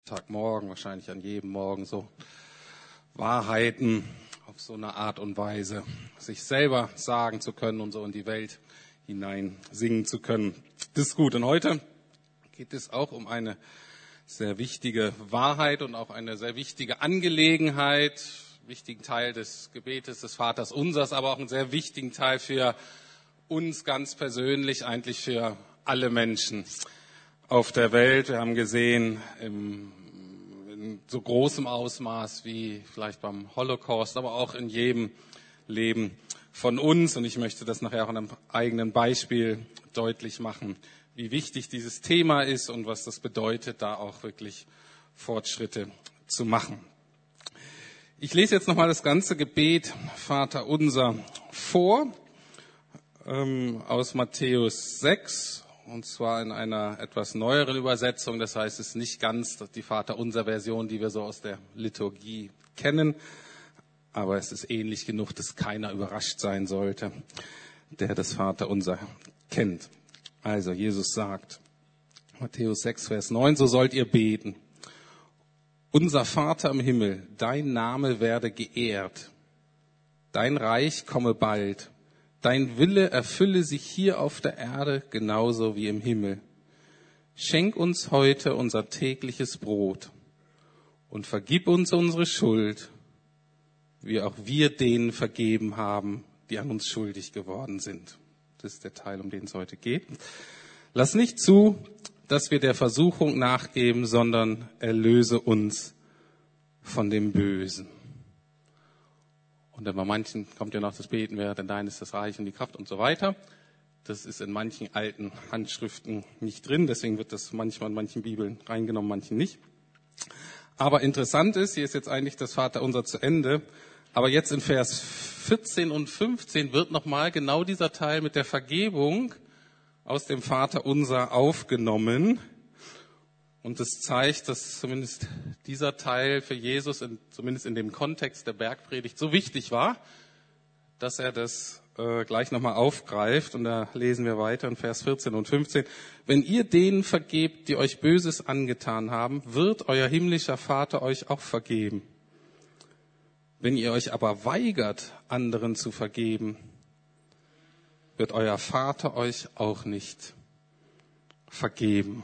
Sonntagmorgen, wahrscheinlich an jedem Morgen so Wahrheiten auf so eine Art und Weise, sich selber sagen zu können und so in die Welt hinein singen zu können. Das ist gut. Und heute geht es auch um eine sehr wichtige Wahrheit und auch eine sehr wichtige Angelegenheit, wichtigen Teil des Gebetes des Vaters Unsers, aber auch einen sehr wichtigen Teil für uns ganz persönlich, eigentlich für alle Menschen auf der Welt. Wir haben gesehen, in so großem Ausmaß wie vielleicht beim Holocaust, aber auch in jedem Leben von uns. Und ich möchte das nachher auch an einem eigenen Beispiel deutlich machen, wie wichtig dieses Thema ist und was das bedeutet, da auch wirklich Fortschritte zu machen. Ich lese jetzt nochmal das ganze Gebet Vater Unser vor, aus Matthäus 6. Und zwar in einer etwas neueren Übersetzung. Das heißt, es ist nicht ganz die Vaterunser-Version, die wir so aus der Liturgie kennen. Aber es ist ähnlich genug, dass keiner überrascht sein sollte, der das Vaterunser kennt. Also Jesus sagt, Matthäus 6, Vers 9, so sollt ihr beten. Unser Vater im Himmel, dein Name werde geehrt. Dein Reich komme bald. Dein Wille erfülle sich hier auf der Erde genauso wie im Himmel. Schenk uns heute unser tägliches Brot und vergib uns unsere Schuld, wie auch wir denen vergeben haben, die an uns schuldig geworden sind. Das ist der Teil, um den es heute geht. Lass nicht zu, dass wir der Versuchung nachgeben, sondern erlöse uns von dem Bösen. Und bei manchen kommt ja noch das Beten, denn dein ist das Reich und die Kraft und so weiter. Das ist in manchen alten Handschriften nicht drin, deswegen wird das manchmal in manchen Bibeln reingenommen, manchen nicht. Aber interessant ist, hier ist jetzt eigentlich das Vaterunser zu Ende, aber jetzt in Vers 14 und 15 wird nochmal genau dieser Teil mit der Vergebung aus dem Vaterunser aufgenommen. Und das zeigt, dass zumindest dieser Teil für Jesus, zumindest in dem Kontext der Bergpredigt, so wichtig war, dass er das gleich nochmal aufgreift. Und da lesen wir weiter in Vers 14 und 15. Wenn ihr denen vergebt, die euch Böses angetan haben, wird euer himmlischer Vater euch auch vergeben. Wenn ihr euch aber weigert, anderen zu vergeben, wird euer Vater euch auch nicht vergeben.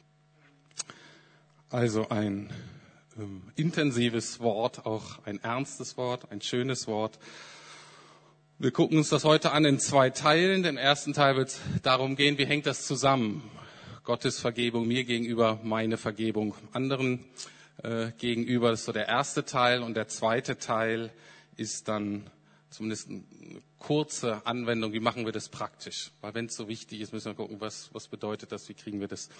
Also ein intensives Wort, auch ein ernstes Wort, ein schönes Wort. Wir gucken uns das heute an in 2 Teilen. Den ersten Teil wird es darum gehen, wie hängt das zusammen? Gottes Vergebung mir gegenüber, meine Vergebung anderen gegenüber. Das ist so der erste Teil. Und der zweite Teil ist dann zumindest eine kurze Anwendung. Wie machen wir das praktisch? Weil wenn es so wichtig ist, müssen wir gucken, was bedeutet das, wie kriegen wir das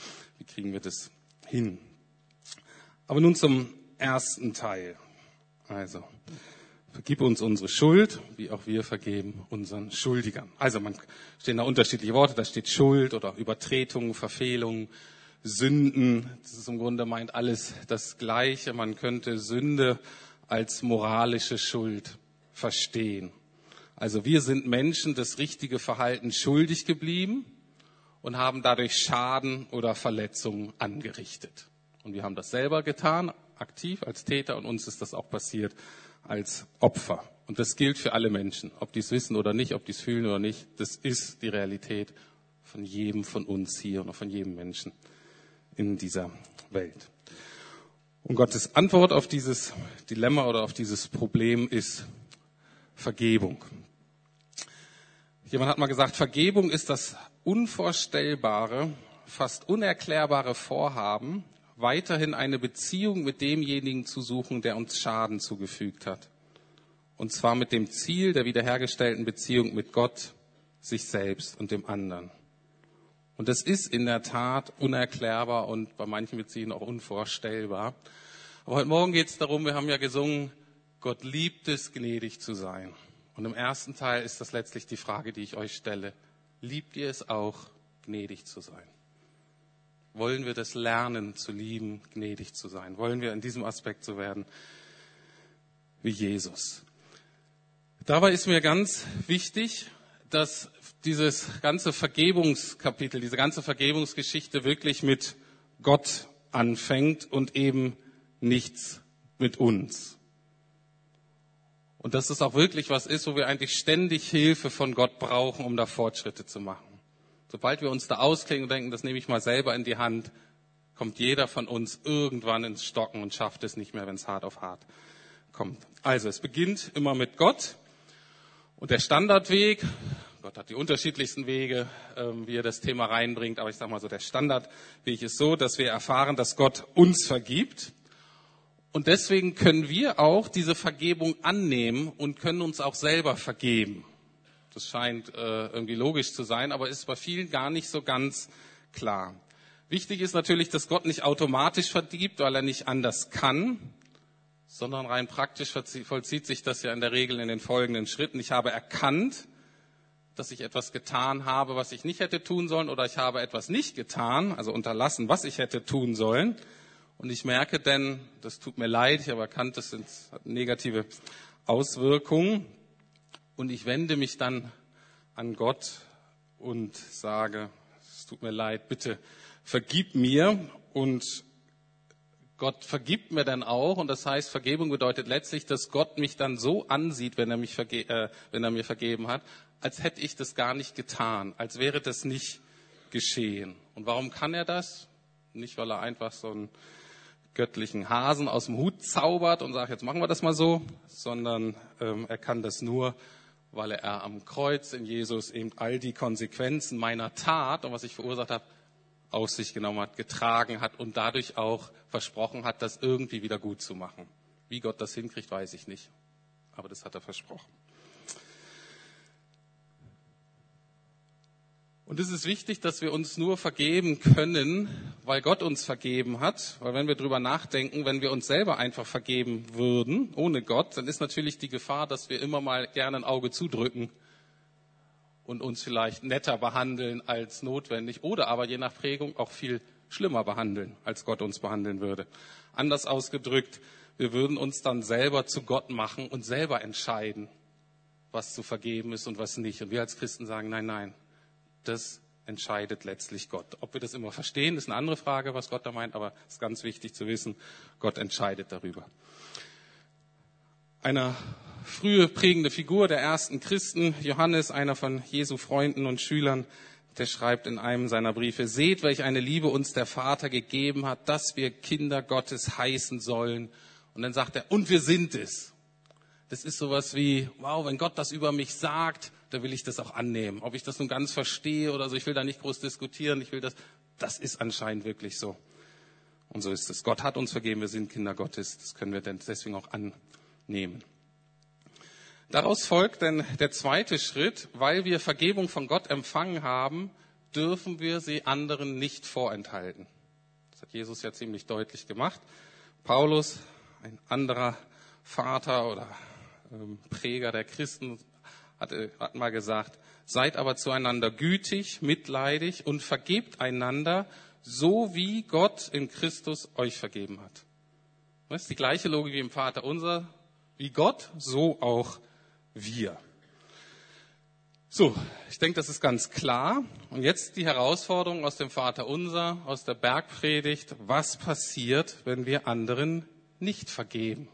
hin? Aber nun zum ersten Teil. Also, vergib uns unsere Schuld, wie auch wir vergeben unseren Schuldigern. Also, stehen da unterschiedliche Worte. Da steht Schuld oder Übertretung, Verfehlung, Sünden. Das ist im Grunde meint alles das Gleiche. Man könnte Sünde als moralische Schuld verstehen. Also, wir sind Menschen das richtige Verhalten schuldig geblieben und haben dadurch Schaden oder Verletzungen angerichtet. Und wir haben das selber getan, aktiv als Täter, und uns ist das auch passiert als Opfer. Und das gilt für alle Menschen, ob die es wissen oder nicht, ob die es fühlen oder nicht. Das ist die Realität von jedem von uns hier und von jedem Menschen in dieser Welt. Und Gottes Antwort auf dieses Dilemma oder auf dieses Problem ist Vergebung. Jemand hat mal gesagt, Vergebung ist das unvorstellbare, fast unerklärbare Vorhaben, weiterhin eine Beziehung mit demjenigen zu suchen, der uns Schaden zugefügt hat. Und zwar mit dem Ziel der wiederhergestellten Beziehung mit Gott, sich selbst und dem anderen. Und das ist in der Tat unerklärbar und bei manchen Beziehungen auch unvorstellbar. Aber heute Morgen geht es darum, wir haben ja gesungen, Gott liebt es, gnädig zu sein. Und im ersten Teil ist das letztlich die Frage, die ich euch stelle. Liebt ihr es auch, gnädig zu sein? Wollen wir das lernen, zu lieben, gnädig zu sein? Wollen wir in diesem Aspekt so werden wie Jesus? Dabei ist mir ganz wichtig, dass dieses ganze Vergebungskapitel, diese ganze Vergebungsgeschichte wirklich mit Gott anfängt und eben nichts mit uns. Und dass es auch wirklich was ist, wo wir eigentlich ständig Hilfe von Gott brauchen, um da Fortschritte zu machen. Sobald wir uns da ausklingen und denken, das nehme ich mal selber in die Hand, kommt jeder von uns irgendwann ins Stocken und schafft es nicht mehr, wenn es hart auf hart kommt. Also es beginnt immer mit Gott und der Standardweg, Gott hat die unterschiedlichsten Wege, wie er das Thema reinbringt, aber ich sage mal so, der Standardweg ist so, dass wir erfahren, dass Gott uns vergibt. Und deswegen können wir auch diese Vergebung annehmen und können uns auch selber vergeben. Das scheint irgendwie logisch zu sein, aber ist bei vielen gar nicht so ganz klar. Wichtig ist natürlich, dass Gott nicht automatisch vergibt, weil er nicht anders kann, sondern rein praktisch vollzieht sich das ja in der Regel in den folgenden Schritten. Ich habe erkannt, dass ich etwas getan habe, was ich nicht hätte tun sollen, oder ich habe etwas nicht getan, also unterlassen, was ich hätte tun sollen. Und ich merke denn, das tut mir leid, ich habe erkannt, das hat negative Auswirkungen. Und ich wende mich dann an Gott und sage, es tut mir leid, bitte vergib mir. Und Gott vergibt mir dann auch. Und das heißt, Vergebung bedeutet letztlich, dass Gott mich dann so ansieht, wenn er mir vergeben hat, als hätte ich das gar nicht getan, als wäre das nicht geschehen. Und warum kann er das? Nicht, weil er einfach so einen göttlichen Hasen aus dem Hut zaubert und sagt, jetzt machen wir das mal so, sondern er kann das nur, weil er am Kreuz in Jesus eben all die Konsequenzen meiner Tat und was ich verursacht habe, auf sich genommen hat, getragen hat und dadurch auch versprochen hat, das irgendwie wieder gut zu machen. Wie Gott das hinkriegt, weiß ich nicht, aber das hat er versprochen. Und es ist wichtig, dass wir uns nur vergeben können, weil Gott uns vergeben hat. Weil wenn wir drüber nachdenken, wenn wir uns selber einfach vergeben würden, ohne Gott, dann ist natürlich die Gefahr, dass wir immer mal gerne ein Auge zudrücken und uns vielleicht netter behandeln als notwendig oder aber je nach Prägung auch viel schlimmer behandeln, als Gott uns behandeln würde. Anders ausgedrückt, wir würden uns dann selber zu Gott machen und selber entscheiden, was zu vergeben ist und was nicht. Und wir als Christen sagen, nein. Das entscheidet letztlich Gott. Ob wir das immer verstehen, ist eine andere Frage, was Gott da meint, aber es ist ganz wichtig zu wissen, Gott entscheidet darüber. Eine frühe prägende Figur der ersten Christen, Johannes, einer von Jesu Freunden und Schülern, der schreibt in einem seiner Briefe, seht, welch eine Liebe uns der Vater gegeben hat, dass wir Kinder Gottes heißen sollen. Und dann sagt er, und wir sind es. Das ist sowas wie, wow, wenn Gott das über mich sagt, da will ich das auch annehmen. Ob ich das nun ganz verstehe oder so, ich will da nicht groß diskutieren, das ist anscheinend wirklich so. Und so ist es. Gott hat uns vergeben, wir sind Kinder Gottes, das können wir denn deswegen auch annehmen. Daraus folgt dann der zweite Schritt, weil wir Vergebung von Gott empfangen haben, dürfen wir sie anderen nicht vorenthalten. Das hat Jesus ja ziemlich deutlich gemacht. Paulus, ein anderer Vater oder Präger der Christen, hat mal gesagt, seid aber zueinander gütig, mitleidig und vergebt einander, so wie Gott in Christus euch vergeben hat. Das ist die gleiche Logik wie im Vater unser, wie Gott, so auch wir. So, ich denke, das ist ganz klar. Und jetzt die Herausforderung aus dem Vater unser, aus der Bergpredigt. Was passiert, wenn wir anderen nicht vergeben?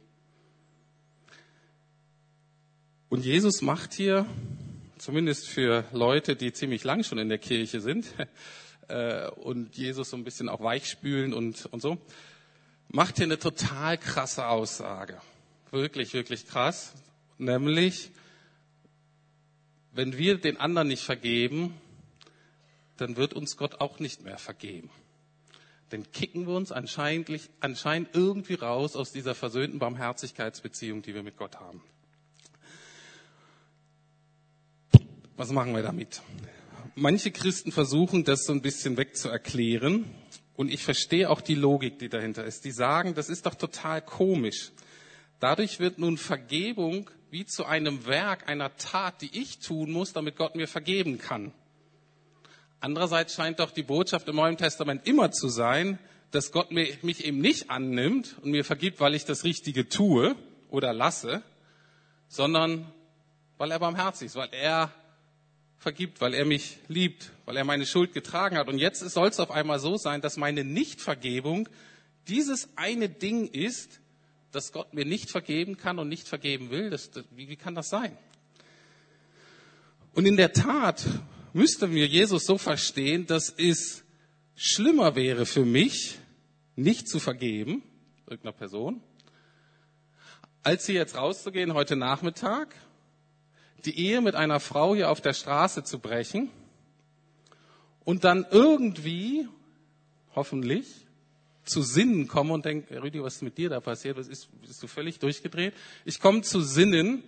Und Jesus macht hier, zumindest für Leute, die ziemlich lang schon in der Kirche sind und Jesus so ein bisschen auch weichspülen und so, macht hier eine total krasse Aussage. Wirklich, wirklich krass. Nämlich, wenn wir den anderen nicht vergeben, dann wird uns Gott auch nicht mehr vergeben. Dann kicken wir uns anscheinend irgendwie raus aus dieser versöhnten Barmherzigkeitsbeziehung, die wir mit Gott haben. Was machen wir damit? Manche Christen versuchen, das so ein bisschen wegzuerklären. Und ich verstehe auch die Logik, die dahinter ist. Die sagen, das ist doch total komisch. Dadurch wird nun Vergebung wie zu einem Werk, einer Tat, die ich tun muss, damit Gott mir vergeben kann. Andererseits scheint doch die Botschaft im Neuen Testament immer zu sein, dass Gott mich eben nicht annimmt und mir vergibt, weil ich das Richtige tue oder lasse, sondern weil er barmherzig ist, weil er vergibt, weil er mich liebt, weil er meine Schuld getragen hat. Und jetzt soll es auf einmal so sein, dass meine Nichtvergebung dieses eine Ding ist, dass Gott mir nicht vergeben kann und nicht vergeben will. Wie kann das sein? Und in der Tat müsste mir Jesus so verstehen, dass es schlimmer wäre für mich, nicht zu vergeben, irgendeiner Person, als hier jetzt rauszugehen heute Nachmittag, die Ehe mit einer Frau hier auf der Straße zu brechen und dann irgendwie, hoffentlich, zu Sinnen komme und denke, Rüdi, was ist mit dir da passiert? Bist du völlig durchgedreht? Ich komme zu Sinnen,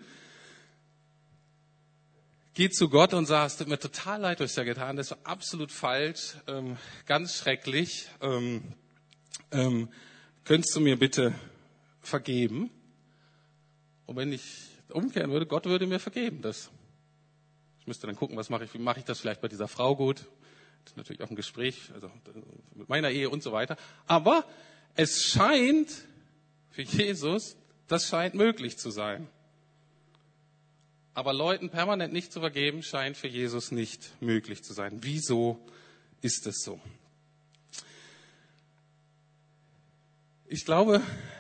gehe zu Gott und sage, es tut mir total leid, was ich da getan habe, das war absolut falsch, ganz schrecklich. Könntest du mir bitte vergeben? Und wenn ich umkehren würde, Gott würde mir vergeben. Ich müsste dann gucken, was mache ich? Wie mache ich das vielleicht bei dieser Frau gut? Das ist natürlich auch ein Gespräch, also mit meiner Ehe und so weiter. Aber es scheint für Jesus, das scheint möglich zu sein. Aber Leuten permanent nicht zu vergeben, scheint für Jesus nicht möglich zu sein. Wieso ist es so? Ich glaube,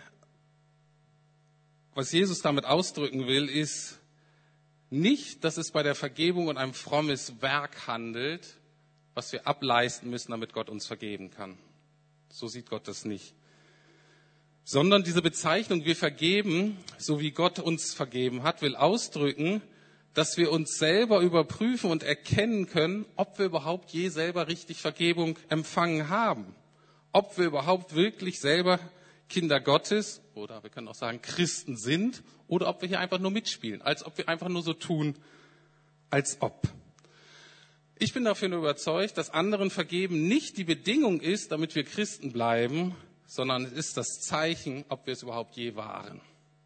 was Jesus damit ausdrücken will, ist nicht, dass es bei der Vergebung um ein frommes Werk handelt, was wir ableisten müssen, damit Gott uns vergeben kann. So sieht Gott das nicht. Sondern diese Bezeichnung, wir vergeben, so wie Gott uns vergeben hat, will ausdrücken, dass wir uns selber überprüfen und erkennen können, ob wir überhaupt je selber richtig Vergebung empfangen haben. Ob wir überhaupt wirklich selber Kinder Gottes oder wir können auch sagen Christen sind oder ob wir hier einfach nur mitspielen, als ob wir einfach nur so tun, als ob. Ich bin dafür nur überzeugt, dass anderen vergeben nicht die Bedingung ist, damit wir Christen bleiben, sondern es ist das Zeichen, ob wir es überhaupt je waren.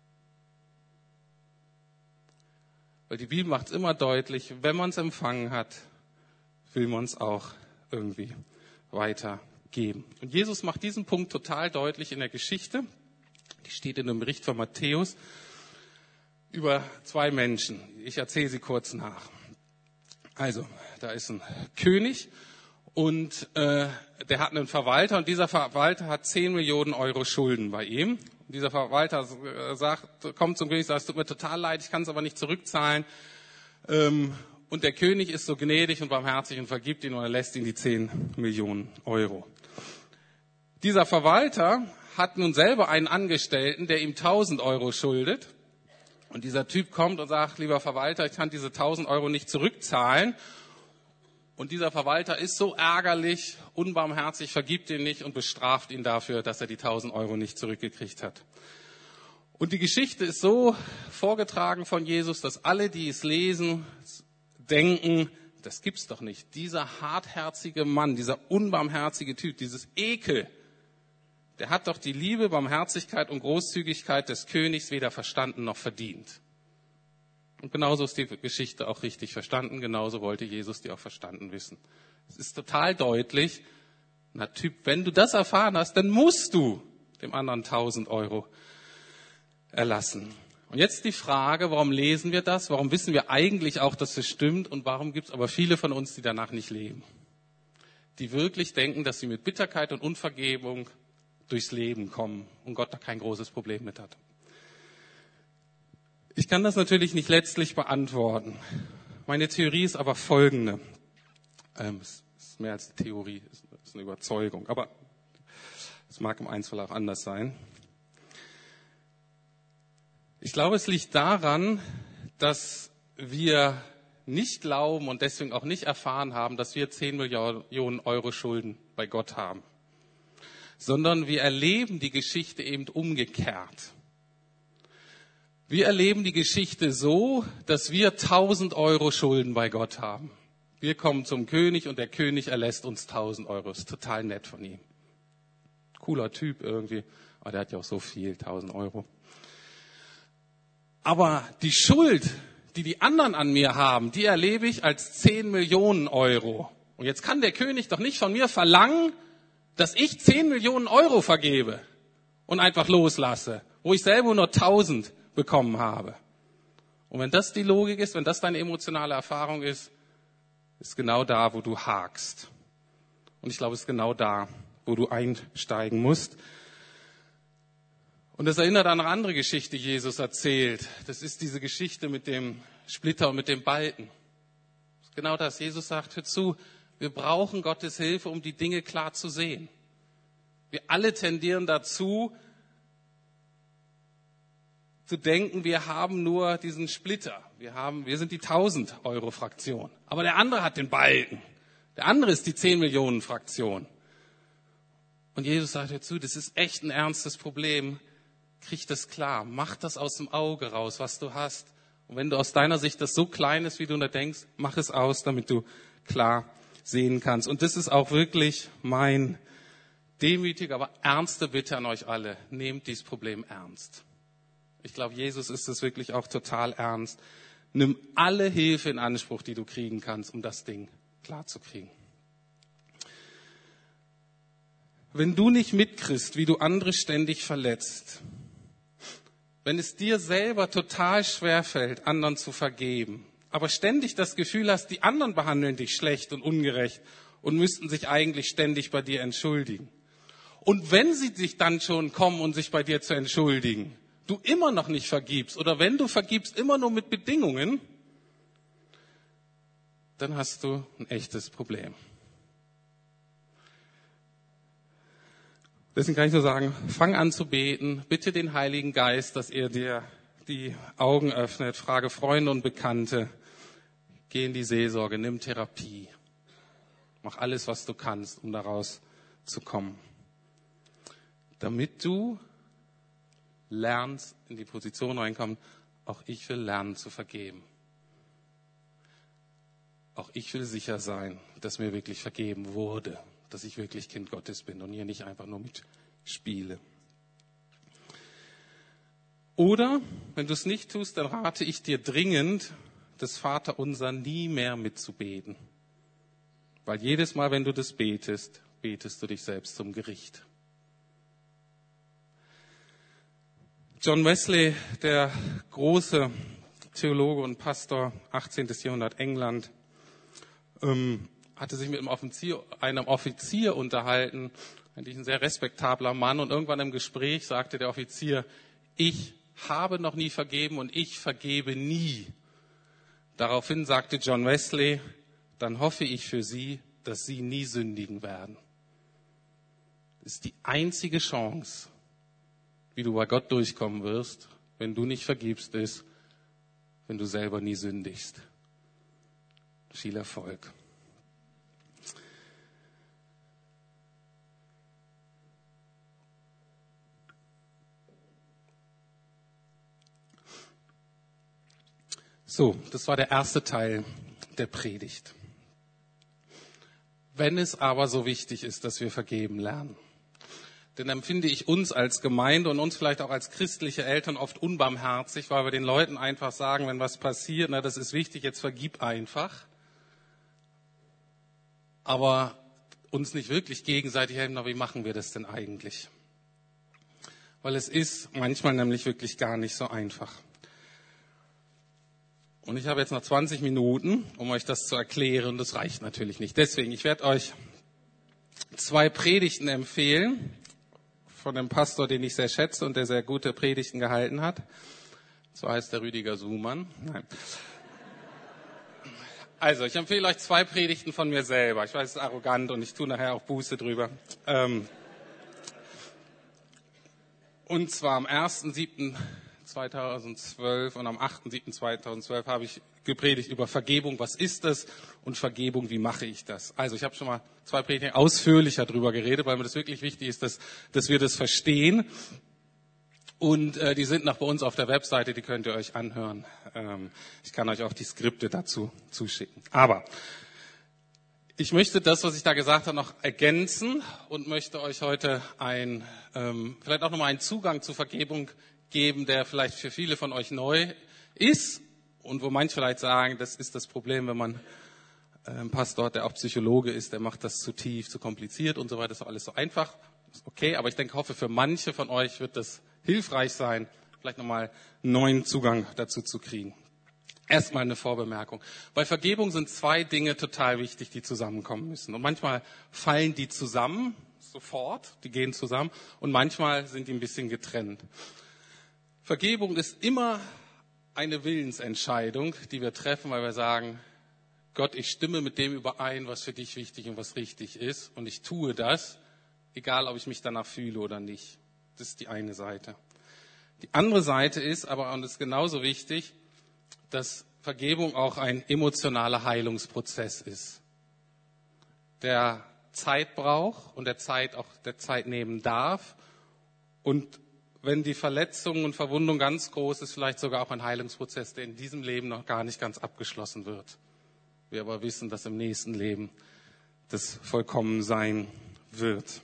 Weil die Bibel macht es immer deutlich, wenn man es empfangen hat, will man es auch irgendwie weitergeben. Und Jesus macht diesen Punkt total deutlich in der Geschichte. Die steht in einem Bericht von Matthäus über zwei Menschen. Ich erzähle sie kurz nach. Also, da ist ein König und der hat einen Verwalter und dieser Verwalter hat 10 Millionen Euro Schulden bei ihm. Und dieser Verwalter kommt zum König und sagt, es tut mir total leid, ich kann es aber nicht zurückzahlen. Und der König ist so gnädig und barmherzig und vergibt ihn und er lässt ihn die 10 Millionen Euro. Dieser Verwalter hat nun selber einen Angestellten, der ihm 1000 Euro schuldet. Und dieser Typ kommt und sagt, lieber Verwalter, ich kann diese 1000 Euro nicht zurückzahlen. Und dieser Verwalter ist so ärgerlich, unbarmherzig, vergibt ihn nicht und bestraft ihn dafür, dass er die 1000 Euro nicht zurückgekriegt hat. Und die Geschichte ist so vorgetragen von Jesus, dass alle, die es lesen, denken, das gibt's doch nicht. Dieser hartherzige Mann, dieser unbarmherzige Typ, dieses Ekel, der hat doch die Liebe, Barmherzigkeit und Großzügigkeit des Königs weder verstanden noch verdient. Und genauso ist die Geschichte auch richtig verstanden. Genauso wollte Jesus die auch verstanden wissen. Es ist total deutlich, na Typ, wenn du das erfahren hast, dann musst du dem anderen 1000 Euro erlassen. Und jetzt die Frage, warum lesen wir das? Warum wissen wir eigentlich auch, dass es stimmt? Und warum gibt es aber viele von uns, die danach nicht leben? Die wirklich denken, dass sie mit Bitterkeit und Unvergebung durchs Leben kommen und Gott da kein großes Problem mit hat. Ich kann das natürlich nicht letztlich beantworten. Meine Theorie ist aber folgende. Es ist mehr als eine Theorie, es ist eine Überzeugung. Aber es mag im Einzelfall auch anders sein. Ich glaube, es liegt daran, dass wir nicht glauben und deswegen auch nicht erfahren haben, dass wir 10 Millionen Euro Schulden bei Gott haben. Sondern wir erleben die Geschichte eben umgekehrt. Wir erleben die Geschichte so, dass wir 1000 Euro Schulden bei Gott haben. Wir kommen zum König und der König erlässt uns 1000 Euro. Das ist total nett von ihm. Cooler Typ irgendwie. Aber der hat ja auch so viel, 1000 Euro. Aber die Schuld, die die anderen an mir haben, die erlebe ich als 10 Millionen Euro. Und jetzt kann der König doch nicht von mir verlangen, dass ich 10 Millionen Euro vergebe und einfach loslasse, wo ich selber nur 1000 bekommen habe. Und wenn das die Logik ist, wenn das deine emotionale Erfahrung ist, ist genau da, wo du hakst. Und ich glaube, es ist genau da, wo du einsteigen musst. Und das erinnert an eine andere Geschichte, die Jesus erzählt. Das ist diese Geschichte mit dem Splitter und mit dem Balken. Das ist genau das. Jesus sagt, hör zu, wir brauchen Gottes Hilfe, um die Dinge klar zu sehen. Wir alle tendieren dazu, zu denken, wir haben nur diesen Splitter. Wir sind die 1000-Euro-Fraktion. Aber der andere hat den Balken. Der andere ist die 10-Millionen-Fraktion. Und Jesus sagt dazu, das ist echt ein ernstes Problem. Krieg das klar. Mach das aus dem Auge raus, was du hast. Und wenn du aus deiner Sicht das so klein ist, wie du da denkst, mach es aus, damit du klar sehen kannst. Und das ist auch wirklich mein demütige, aber ernste Bitte an euch alle. Nehmt dieses Problem ernst. Ich glaube, Jesus ist es wirklich auch total ernst. Nimm alle Hilfe in Anspruch, die du kriegen kannst, um das Ding klar zu kriegen. Wenn du nicht mitkriegst, wie du andere ständig verletzt, wenn es dir selber total schwerfällt, anderen zu vergeben, aber ständig das Gefühl hast, die anderen behandeln dich schlecht und ungerecht und müssten sich eigentlich ständig bei dir entschuldigen. Und wenn sie sich dann schon kommen, um sich bei dir zu entschuldigen, du immer noch nicht vergibst oder wenn du vergibst, immer nur mit Bedingungen, dann hast du ein echtes Problem. Deswegen kann ich nur sagen, fang an zu beten, bitte den Heiligen Geist, dass er dir die Augen öffnet, frage Freunde und Bekannte, geh in die Seelsorge, nimm Therapie, mach alles, was du kannst, um daraus zu kommen. Damit du lernst, in die Position reinkommen, auch ich will lernen zu vergeben. Auch ich will sicher sein, dass mir wirklich vergeben wurde, dass ich wirklich Kind Gottes bin und hier nicht einfach nur mitspiele. Oder, wenn du es nicht tust, dann rate ich dir dringend, das Vaterunser nie mehr mitzubeten. Weil jedes Mal, wenn du das betest, betest du dich selbst zum Gericht. John Wesley, der große Theologe und Pastor, 18. Jahrhundert England, hatte sich mit einem Offizier unterhalten, eigentlich ein sehr respektabler Mann. Und irgendwann im Gespräch sagte der Offizier, ich habe noch nie vergeben und ich vergebe nie. Daraufhin sagte John Wesley, dann hoffe ich für Sie, dass Sie nie sündigen werden. Das ist die einzige Chance, wie du bei Gott durchkommen wirst, wenn du nicht vergibst, ist, wenn du selber nie sündigst. Viel Erfolg. So, das war der erste Teil der Predigt. Wenn es aber so wichtig ist, dass wir vergeben lernen, dann empfinde ich uns als Gemeinde und uns vielleicht auch als christliche Eltern oft unbarmherzig, weil wir den Leuten einfach sagen, wenn was passiert, na, das ist wichtig, jetzt vergib einfach. Aber uns nicht wirklich gegenseitig helfen, na, wie machen wir das denn eigentlich? Weil es ist manchmal nämlich wirklich gar nicht so einfach. Und ich habe jetzt noch 20 Minuten, um euch das zu erklären. Das reicht natürlich nicht. Deswegen, ich werde euch 2 Predigten empfehlen von einem Pastor, den ich sehr schätze und der sehr gute Predigten gehalten hat. So heißt der Rüdiger Suhmann. Nein. Also, ich empfehle euch 2 Predigten von mir selber. Ich weiß, es ist arrogant und ich tue nachher auch Buße drüber. Und zwar am 1.7.2012 und am 8.7.2012 habe ich gepredigt über Vergebung. Was ist das? Und Vergebung, wie mache ich das? Also ich habe schon mal 2 Predigten ausführlicher drüber geredet, weil mir das wirklich wichtig ist, dass wir das verstehen. Und die sind noch bei uns auf der Webseite, die könnt ihr euch anhören. Ich kann euch auch die Skripte dazu zuschicken. Aber ich möchte das, was ich da gesagt habe, noch ergänzen und möchte euch heute vielleicht auch nochmal einen Zugang zur Vergebung geben, der vielleicht für viele von euch neu ist und wo manche vielleicht sagen, das ist das Problem, wenn man ein Pastor, der auch Psychologe ist, der macht das zu tief, zu kompliziert und so weiter, das ist alles so einfach. Ist okay, aber ich hoffe, für manche von euch wird das hilfreich sein, vielleicht nochmal einen neuen Zugang dazu zu kriegen. Erstmal eine Vorbemerkung. Bei Vergebung sind 2 Dinge total wichtig, die zusammenkommen müssen. Und manchmal fallen die zusammen, sofort, die gehen zusammen und manchmal sind die ein bisschen getrennt. Vergebung ist immer eine Willensentscheidung, die wir treffen, weil wir sagen, Gott, ich stimme mit dem überein, was für dich wichtig und was richtig ist und ich tue das, egal ob ich mich danach fühle oder nicht. Das ist die eine Seite. Die andere Seite ist aber, und das ist genauso wichtig, dass Vergebung auch ein emotionaler Heilungsprozess ist, der Zeit braucht und der Zeit nehmen darf. Und wenn die Verletzung und Verwundung ganz groß ist, vielleicht sogar auch ein Heilungsprozess, der in diesem Leben noch gar nicht ganz abgeschlossen wird. Wir aber wissen, dass im nächsten Leben das vollkommen sein wird.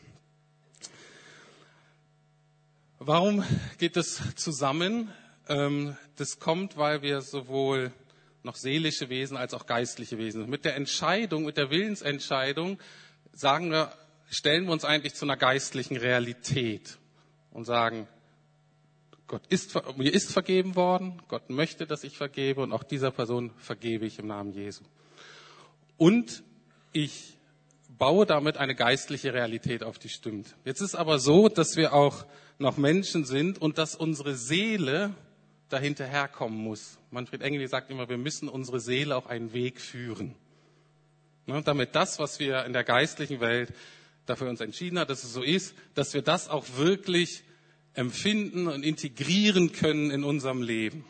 Warum geht das zusammen? Das kommt, weil wir sowohl noch seelische Wesen als auch geistliche Wesen sind. Mit der Entscheidung, mit der Willensentscheidung stellen wir uns eigentlich zu einer geistlichen Realität und sagen, mir ist vergeben worden, Gott möchte, dass ich vergebe und auch dieser Person vergebe ich im Namen Jesu. Und ich baue damit eine geistliche Realität auf, die stimmt. Jetzt ist aber so, dass wir auch noch Menschen sind und dass unsere Seele dahinterherkommen muss. Manfred Engeli sagt immer, wir müssen unsere Seele auf einen Weg führen. Ne, damit das, was wir in der geistlichen Welt dafür uns entschieden hat, dass es so ist, dass wir das auch wirklich empfinden und integrieren können in unserem Leben.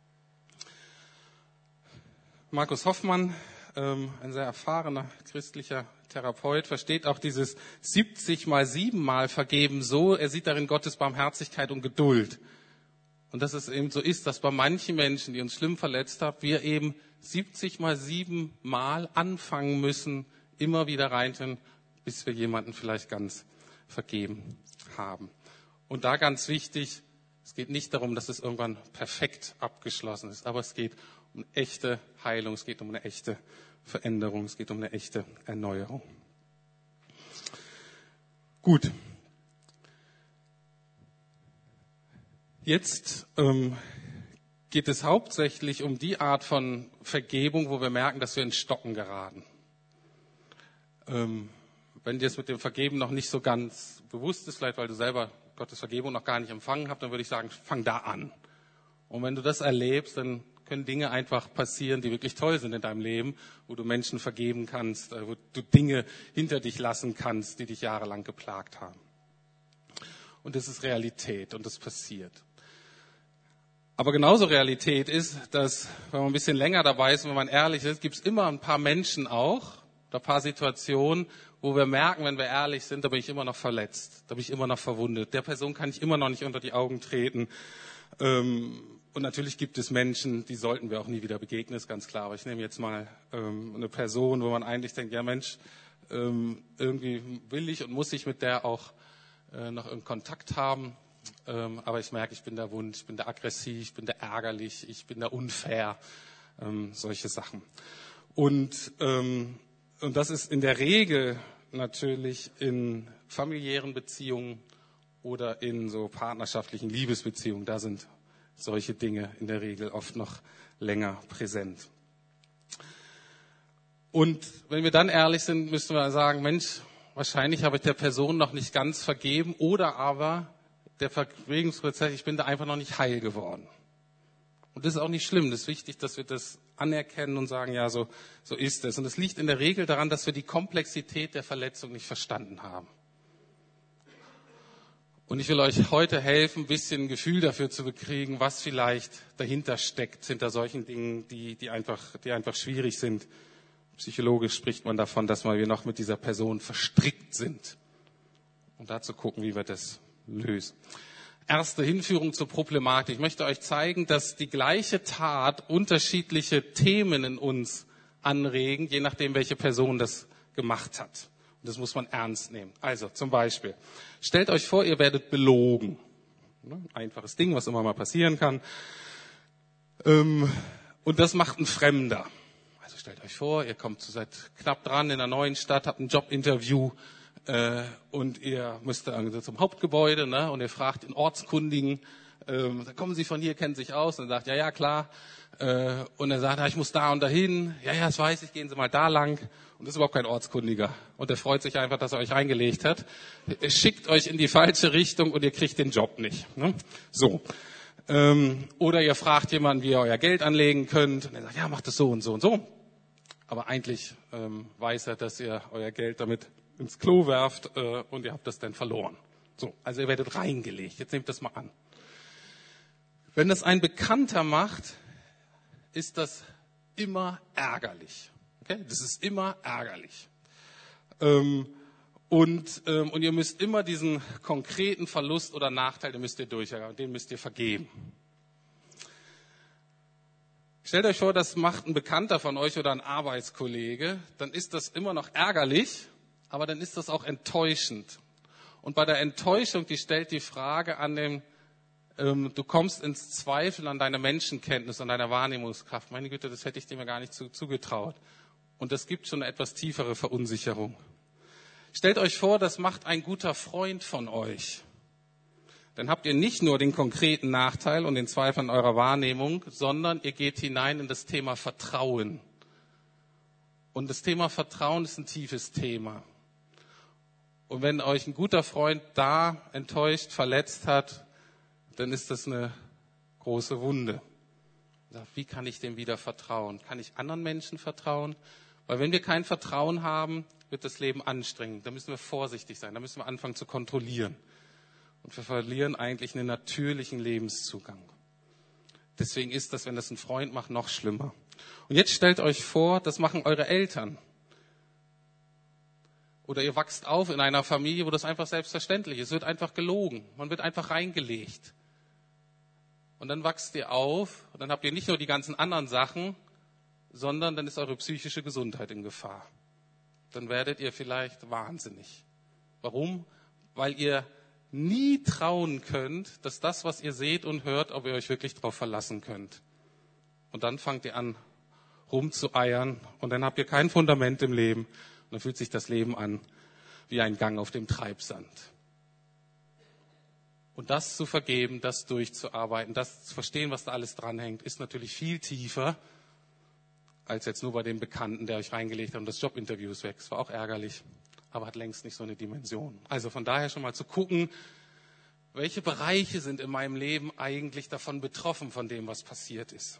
Markus Hoffmann, ein sehr erfahrener christlicher Therapeut, versteht auch dieses 70 mal 7 Mal vergeben so, er sieht darin Gottes Barmherzigkeit und Geduld. Und dass es eben so ist, dass bei manchen Menschen, die uns schlimm verletzt haben, wir eben 70 mal 7 Mal anfangen müssen, immer wieder reintun, bis wir jemanden vielleicht ganz vergeben haben. Und da ganz wichtig, es geht nicht darum, dass es irgendwann perfekt abgeschlossen ist, aber es geht um echte Heilung, es geht um eine echte Veränderung, es geht um eine echte Erneuerung. Gut. Jetzt geht es hauptsächlich um die Art von Vergebung, wo wir merken, dass wir ins Stocken geraten. Wenn dir es mit dem Vergeben noch nicht so ganz bewusst ist, vielleicht weil du selber Gottes Vergebung noch gar nicht empfangen hast, dann würde ich sagen, fang da an. Und wenn du das erlebst, dann können Dinge einfach passieren, die wirklich toll sind in deinem Leben, wo du Menschen vergeben kannst, wo du Dinge hinter dich lassen kannst, die dich jahrelang geplagt haben. Und das ist Realität und das passiert. Aber genauso Realität ist, dass, wenn man ein bisschen länger dabei ist und wenn man ehrlich ist, gibt es immer ein paar Menschen auch, oder ein paar Situationen, wo wir merken, wenn wir ehrlich sind, da bin ich immer noch verletzt, da bin ich immer noch verwundet. Der Person kann ich immer noch nicht unter die Augen treten. Und natürlich gibt es Menschen, die sollten wir auch nie wieder begegnen, ist ganz klar. Aber ich nehme jetzt mal eine Person, wo man eigentlich denkt, ja Mensch, irgendwie will ich und muss ich mit der auch noch in Kontakt haben. Aber ich merke, ich bin da wund, ich bin da aggressiv, ich bin da ärgerlich, ich bin da unfair, solche Sachen. Und das ist in der Regel natürlich in familiären Beziehungen oder in so partnerschaftlichen Liebesbeziehungen. Da sind solche Dinge in der Regel oft noch länger präsent. Und wenn wir dann ehrlich sind, müssen wir sagen, Mensch, wahrscheinlich habe ich der Person noch nicht ganz vergeben oder aber der Vergebungsprozess, ich bin da einfach noch nicht heil geworden. Und das ist auch nicht schlimm. Das ist wichtig, dass wir das anerkennen und sagen, ja, so ist es. Und es liegt in der Regel daran, dass wir die Komplexität der Verletzung nicht verstanden haben. Und ich will euch heute helfen, ein bisschen ein Gefühl dafür zu bekriegen, was vielleicht dahinter steckt, hinter solchen Dingen, die einfach schwierig sind. Psychologisch spricht man davon, dass wir noch mit dieser Person verstrickt sind. Und dazu gucken, wie wir das lösen. Erste Hinführung zur Problematik. Ich möchte euch zeigen, dass die gleiche Tat unterschiedliche Themen in uns anregen, je nachdem, welche Person das gemacht hat. Und das muss man ernst nehmen. Also zum Beispiel, stellt euch vor, ihr werdet belogen. Einfaches Ding, was immer mal passieren kann. Und das macht ein Fremder. Also stellt euch vor, ihr seid knapp dran in einer neuen Stadt, habt ein Jobinterview und ihr müsst zum Hauptgebäude, und ihr fragt den Ortskundigen, dann kommen Sie von hier, kennen sich aus. Und er sagt, ja, klar. Und er sagt, ja, ich muss da und dahin. Ja, das weiß ich, gehen Sie mal da lang. Und das ist überhaupt kein Ortskundiger. Und er freut sich einfach, dass er euch reingelegt hat. Er schickt euch in die falsche Richtung und ihr kriegt den Job nicht. Ne? So. Oder ihr fragt jemanden, wie ihr euer Geld anlegen könnt. Und er sagt, ja, macht das so und so und so. Aber eigentlich weiß er, dass ihr euer Geld damit ins Klo werft und ihr habt das dann verloren. So, also ihr werdet reingelegt. Jetzt nehmt das mal an. Wenn das ein Bekannter macht, ist das immer ärgerlich. Okay? Das ist immer ärgerlich. Und ihr müsst immer diesen konkreten Verlust oder Nachteil, den müsst ihr durchgehen, den müsst ihr vergeben. Stellt euch vor, das macht ein Bekannter von euch oder ein Arbeitskollege, dann ist das immer noch ärgerlich, aber dann ist das auch enttäuschend. Und bei der Enttäuschung, die stellt die Frage an den, du kommst ins Zweifel an deiner Menschenkenntnis, an deiner Wahrnehmungskraft. Meine Güte, das hätte ich dir mir gar nicht zugetraut. Und das gibt schon eine etwas tiefere Verunsicherung. Stellt euch vor, das macht ein guter Freund von euch. Dann habt ihr nicht nur den konkreten Nachteil und den Zweifel an eurer Wahrnehmung, sondern ihr geht hinein in das Thema Vertrauen. Und das Thema Vertrauen ist ein tiefes Thema. Und wenn euch ein guter Freund da enttäuscht, verletzt hat, dann ist das eine große Wunde. Wie kann ich dem wieder vertrauen? Kann ich anderen Menschen vertrauen? Weil wenn wir kein Vertrauen haben, wird das Leben anstrengend. Da müssen wir vorsichtig sein, da müssen wir anfangen zu kontrollieren. Und wir verlieren eigentlich einen natürlichen Lebenszugang. Deswegen ist das, wenn das ein Freund macht, noch schlimmer. Und jetzt stellt euch vor, das machen eure Eltern. Oder ihr wachst auf in einer Familie, wo das einfach selbstverständlich ist. Es wird einfach gelogen. Man wird einfach reingelegt. Und dann wachst ihr auf und dann habt ihr nicht nur die ganzen anderen Sachen, sondern dann ist eure psychische Gesundheit in Gefahr. Dann werdet ihr vielleicht wahnsinnig. Warum? Weil ihr nie trauen könnt, dass das, was ihr seht und hört, ob ihr euch wirklich darauf verlassen könnt. Und dann fangt ihr an, rumzueiern und dann habt ihr kein Fundament im Leben. Und dann fühlt sich das Leben an wie ein Gang auf dem Treibsand. Und das zu vergeben, das durchzuarbeiten, das zu verstehen, was da alles dranhängt, ist natürlich viel tiefer als jetzt nur bei dem Bekannten, der euch reingelegt hat und das Jobinterview ist weg. Das war auch ärgerlich, aber hat längst nicht so eine Dimension. Also von daher schon mal zu gucken, welche Bereiche sind in meinem Leben eigentlich davon betroffen, von dem, was passiert ist.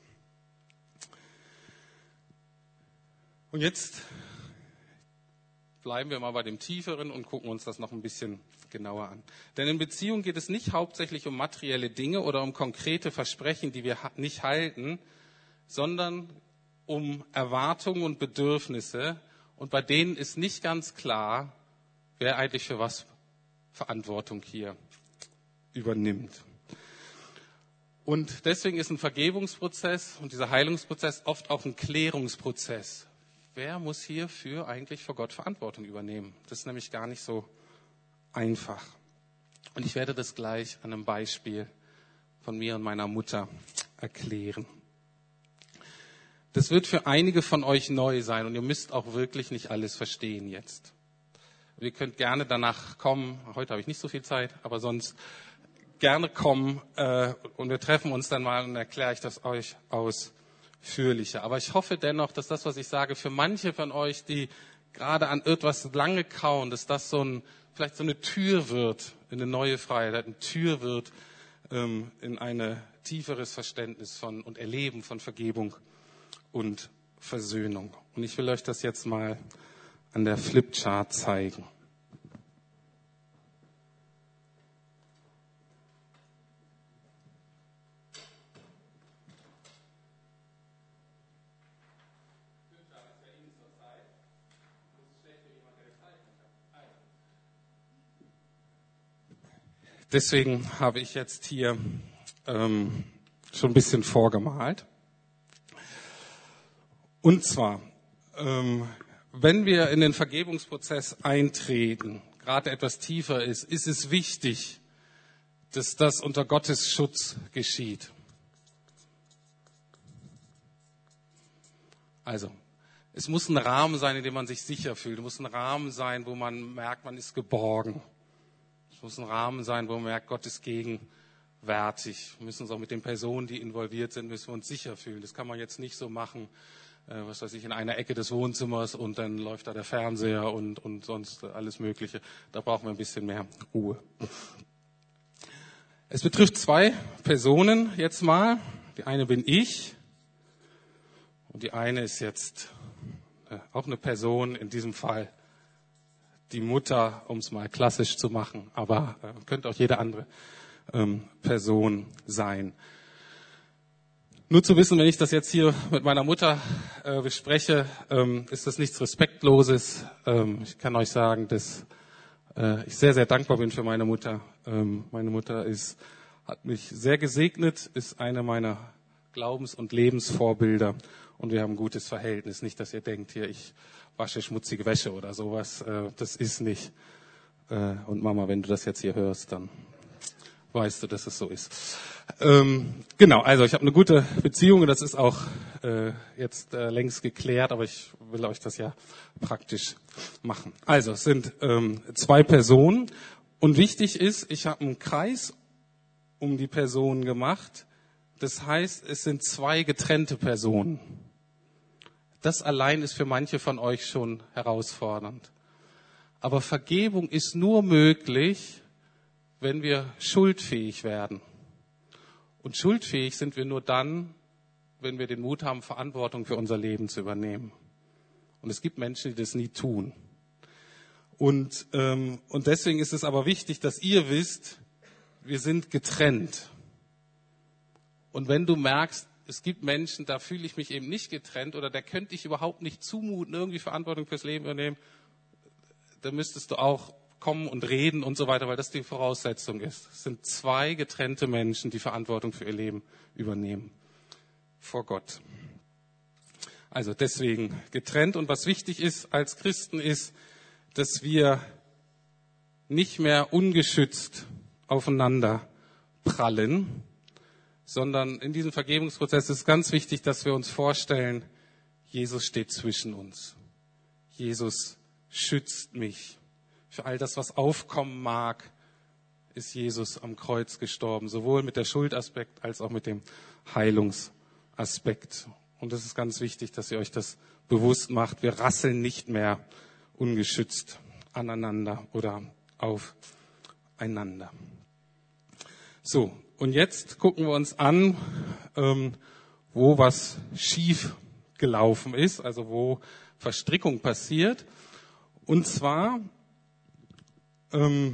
Und jetzt bleiben wir mal bei dem Tieferen und gucken uns das noch ein bisschen genauer an. Denn in Beziehung geht es nicht hauptsächlich um materielle Dinge oder um konkrete Versprechen, die wir nicht halten, sondern um Erwartungen und Bedürfnisse. Und bei denen ist nicht ganz klar, wer eigentlich für was Verantwortung hier übernimmt. Und deswegen ist ein Vergebungsprozess und dieser Heilungsprozess oft auch ein Klärungsprozess. Wer muss hierfür eigentlich vor Gott Verantwortung übernehmen? Das ist nämlich gar nicht so einfach. Und ich werde das gleich an einem Beispiel von mir und meiner Mutter erklären. Das wird für einige von euch neu sein und ihr müsst auch wirklich nicht alles verstehen jetzt. Ihr könnt gerne danach kommen, heute habe ich nicht so viel Zeit, aber sonst gerne kommen und wir treffen uns dann mal und erkläre ich das euch ausführlicher. Aber ich hoffe dennoch, dass das, was ich sage, für manche von euch, die gerade an etwas lange kauen, dass das vielleicht so eine Tür wird in eine neue Freiheit, eine Tür wird in ein tieferes Verständnis von und Erleben von Vergebung und Versöhnung. Und ich will euch das jetzt mal an der Flipchart zeigen. Deswegen habe ich jetzt hier schon ein bisschen vorgemalt. Und zwar, wenn wir in den Vergebungsprozess eintreten, gerade etwas tiefer ist es wichtig, dass das unter Gottes Schutz geschieht. Also, es muss ein Rahmen sein, in dem man sich sicher fühlt. Es muss ein Rahmen sein, wo man merkt, man ist geborgen. Es muss ein Rahmen sein, wo man merkt, Gott ist gegen wertig. Wir müssen uns auch mit den Personen, die involviert sind, müssen wir uns sicher fühlen. Das kann man jetzt nicht so machen, was weiß ich, in einer Ecke des Wohnzimmers und dann läuft da der Fernseher und sonst alles Mögliche. Da brauchen wir ein bisschen mehr Ruhe. Es betrifft 2 Personen jetzt mal. Die eine bin ich und die eine ist jetzt auch eine Person, in diesem Fall die Mutter, um es mal klassisch zu machen, aber könnte auch jede andere Person sein. Nur zu wissen, wenn ich das jetzt hier mit meiner Mutter bespreche, ist das nichts Respektloses. Ich kann euch sagen, dass ich sehr, sehr dankbar bin für meine Mutter. Meine Mutter hat mich sehr gesegnet, ist eine meiner Glaubens- und Lebensvorbilder und wir haben ein gutes Verhältnis. Nicht, dass ihr denkt, hier ich wasche schmutzige Wäsche oder sowas. Das ist nicht. Und Mama, wenn du das jetzt hier hörst, dann weißt du, dass es so ist. Genau, also ich habe eine gute Beziehung und das ist auch jetzt längst geklärt, aber ich will euch das ja praktisch machen. Also es sind 2 Personen und wichtig ist, ich habe einen Kreis um die Personen gemacht. Das heißt, es sind 2 getrennte Personen. Das allein ist für manche von euch schon herausfordernd. Aber Vergebung ist nur möglich, wenn wir schuldfähig werden. Und schuldfähig sind wir nur dann, wenn wir den Mut haben, Verantwortung für unser Leben zu übernehmen. Und es gibt Menschen, die das nie tun. Und deswegen ist es aber wichtig, dass ihr wisst, wir sind getrennt. Und wenn du merkst, es gibt Menschen, da fühle ich mich eben nicht getrennt oder da könnte ich überhaupt nicht zumuten, irgendwie Verantwortung fürs Leben übernehmen, dann müsstest du auch kommen und reden und so weiter, weil das die Voraussetzung ist. Es sind 2 getrennte Menschen, die Verantwortung für ihr Leben übernehmen. Vor Gott. Also deswegen getrennt. Und was wichtig ist als Christen ist, dass wir nicht mehr ungeschützt aufeinander prallen, sondern in diesem Vergebungsprozess ist ganz wichtig, dass wir uns vorstellen, Jesus steht zwischen uns. Jesus schützt mich. Für all das, was aufkommen mag, ist Jesus am Kreuz gestorben, sowohl mit der Schuldaspekt als auch mit dem Heilungsaspekt. Und es ist ganz wichtig, dass ihr euch das bewusst macht. Wir rasseln nicht mehr ungeschützt aneinander oder aufeinander. So, und jetzt gucken wir uns an, wo was schief gelaufen ist, also wo Verstrickung passiert. Und zwar habe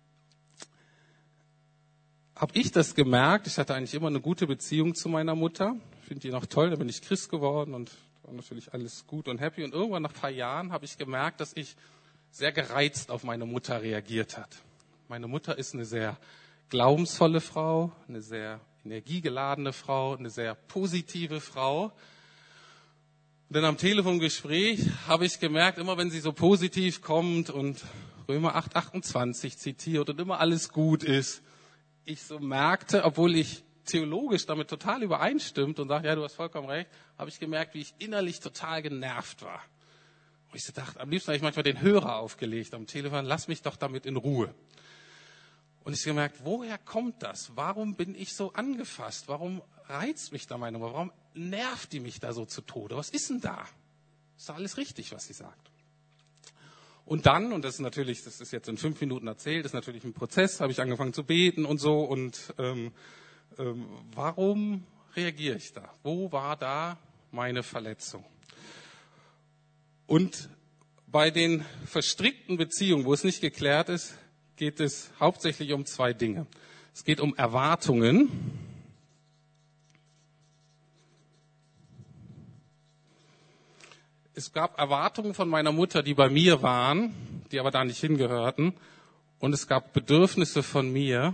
ich das gemerkt, ich hatte eigentlich immer eine gute Beziehung zu meiner Mutter, finde die noch toll, da bin ich Christ geworden und war natürlich alles gut und happy. Und irgendwann nach ein paar Jahren habe ich gemerkt, dass ich sehr gereizt auf meine Mutter reagiert hat. Meine Mutter ist eine sehr glaubensvolle Frau, eine sehr energiegeladene Frau, eine sehr positive Frau. Und dann am Telefongespräch habe ich gemerkt, immer wenn sie so positiv kommt und Römer 8,28 zitiert und immer alles gut ist, ich so merkte, obwohl ich theologisch damit total übereinstimmt und sage, ja, du hast vollkommen recht, habe ich gemerkt, wie ich innerlich total genervt war. Und ich so dachte, am liebsten habe ich manchmal den Hörer aufgelegt am Telefon, lass mich doch damit in Ruhe. Und ich habe gemerkt, woher kommt das? Warum bin ich so angefasst? Warum reizt mich da meine Mutter? Warum nervt die mich da so zu Tode? Was ist denn da? Ist doch alles richtig, was sie sagt. Und dann, und das ist jetzt in 5 Minuten erzählt, ist natürlich ein Prozess, habe ich angefangen zu beten und so. Und warum reagiere ich da? Wo war da meine Verletzung? Und bei den verstrickten Beziehungen, wo es nicht geklärt ist, geht es hauptsächlich um 2 Dinge. Es geht um Erwartungen. Es gab Erwartungen von meiner Mutter, die bei mir waren, die aber da nicht hingehörten. Und es gab Bedürfnisse von mir,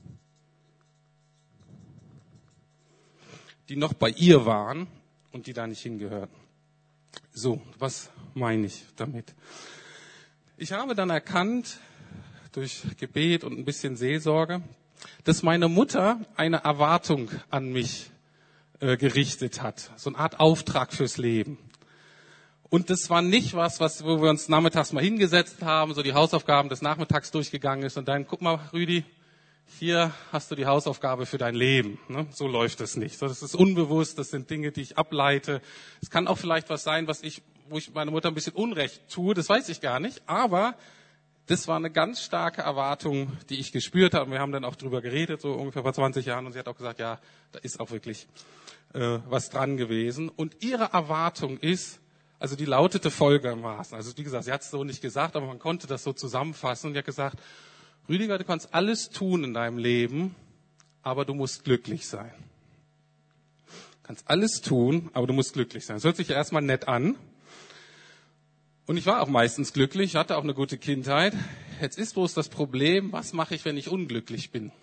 die noch bei ihr waren und die da nicht hingehörten. So, was meine ich damit? Ich habe dann erkannt, durch Gebet und ein bisschen Seelsorge, dass meine Mutter eine Erwartung an mich gerichtet hat. So eine Art Auftrag fürs Leben. Und das war nicht wo wir uns nachmittags mal hingesetzt haben, so die Hausaufgaben des Nachmittags durchgegangen ist und dann, guck mal, Rüdi, hier hast du die Hausaufgabe für dein Leben. Ne? So läuft es nicht. Das ist unbewusst, das sind Dinge, die ich ableite. Es kann auch vielleicht was sein, wo ich meiner Mutter ein bisschen Unrecht tue, das weiß ich gar nicht. Aber das war eine ganz starke Erwartung, die ich gespürt habe. Wir haben dann auch drüber geredet, so ungefähr vor 20 Jahren. Und sie hat auch gesagt, ja, da ist auch wirklich was dran gewesen. Und ihre Erwartung ist, also die lautete folgendermaßen. Also wie gesagt, sie hat es so nicht gesagt, aber man konnte das so zusammenfassen. Und sie hat gesagt, Rüdiger, du kannst alles tun in deinem Leben, aber du musst glücklich sein. Du kannst alles tun, aber du musst glücklich sein. Das hört sich ja erstmal nett an. Und ich war auch meistens glücklich, hatte auch eine gute Kindheit. Jetzt ist bloß das Problem, was mache ich, wenn ich unglücklich bin?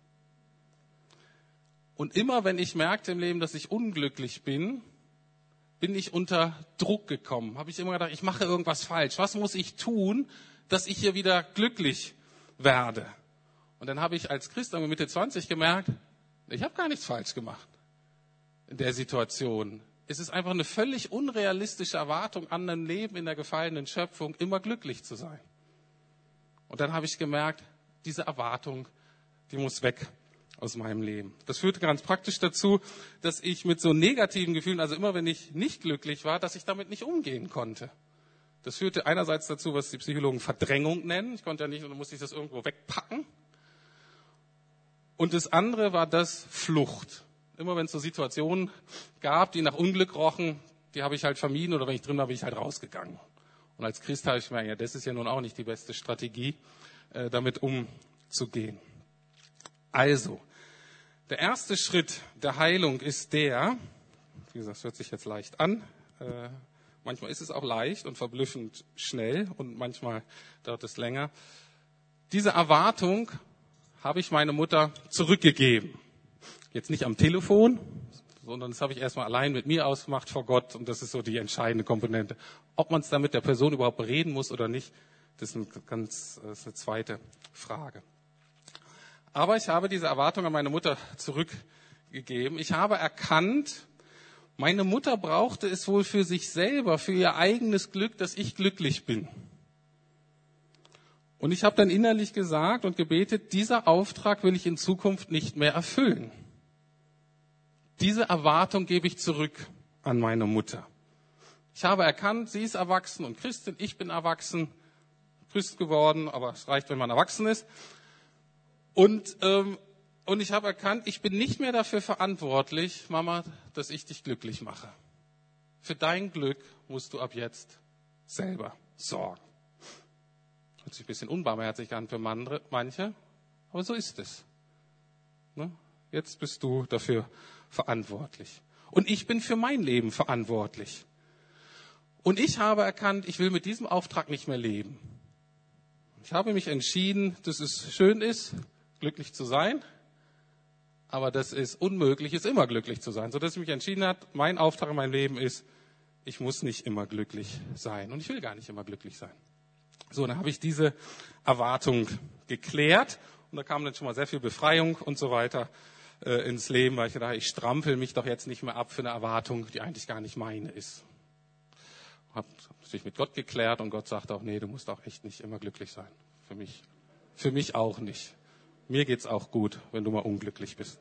Und immer wenn ich merkte im Leben, dass ich unglücklich bin, bin ich unter Druck gekommen. Habe ich immer gedacht, ich mache irgendwas falsch. Was muss ich tun, dass ich hier wieder glücklich werde? Und dann habe ich als Christ Mitte 20 gemerkt, ich habe gar nichts falsch gemacht in der Situation. Es ist einfach eine völlig unrealistische Erwartung an ein Leben in der gefallenen Schöpfung, immer glücklich zu sein. Und dann habe ich gemerkt, diese Erwartung, die muss weg aus meinem Leben. Das führte ganz praktisch dazu, dass ich mit so negativen Gefühlen, also immer wenn ich nicht glücklich war, dass ich damit nicht umgehen konnte. Das führte einerseits dazu, was die Psychologen Verdrängung nennen. Ich konnte ja nicht, und dann musste ich das irgendwo wegpacken. Und das andere war das Flucht. Immer wenn es so Situationen gab, die nach Unglück rochen, die habe ich halt vermieden oder wenn ich drin war, bin ich halt rausgegangen. Und als Christ habe ich gemerkt, ja, das ist ja nun auch nicht die beste Strategie, damit umzugehen. Also, der erste Schritt der Heilung ist der, wie gesagt, es hört sich jetzt leicht an, manchmal ist es auch leicht und verblüffend schnell und manchmal dauert es länger. Diese Erwartung habe ich meiner Mutter zurückgegeben. Jetzt nicht am Telefon, sondern das habe ich erstmal allein mit mir ausgemacht vor Gott. Und das ist so die entscheidende Komponente. Ob man es dann mit der Person überhaupt bereden muss oder nicht, das ist eine zweite Frage. Aber ich habe diese Erwartung an meine Mutter zurückgegeben. Ich habe erkannt, meine Mutter brauchte es wohl für sich selber, für ihr eigenes Glück, dass ich glücklich bin. Und ich habe dann innerlich gesagt und gebetet, dieser Auftrag will ich in Zukunft nicht mehr erfüllen. Diese Erwartung gebe ich zurück an meine Mutter. Ich habe erkannt, sie ist erwachsen und Christin, ich bin erwachsen, Christ geworden, aber es reicht, wenn man erwachsen ist. Und ich habe erkannt, ich bin nicht mehr dafür verantwortlich, Mama, dass ich dich glücklich mache. Für dein Glück musst du ab jetzt selber sorgen. Hört sich ein bisschen unbarmherzig an für manche, aber so ist es. Ne? Jetzt bist du dafür verantwortlich. Und ich bin für mein Leben verantwortlich. Und ich habe erkannt, ich will mit diesem Auftrag nicht mehr leben. Ich habe mich entschieden, dass es schön ist, glücklich zu sein, aber dass es unmöglich ist, immer glücklich zu sein. Sodass ich mich entschieden habe, mein Auftrag in meinem Leben ist, ich muss nicht immer glücklich sein. Und ich will gar nicht immer glücklich sein. So, dann habe ich diese Erwartung geklärt. Und da kam dann schon mal sehr viel Befreiung und so weiter ins Leben, weil ich dachte, ich strampel mich doch jetzt nicht mehr ab für eine Erwartung, die eigentlich gar nicht meine ist. Habe natürlich mit Gott geklärt und Gott sagt auch, nee, du musst auch echt nicht immer glücklich sein. Für mich auch nicht. Mir geht's auch gut, wenn du mal unglücklich bist.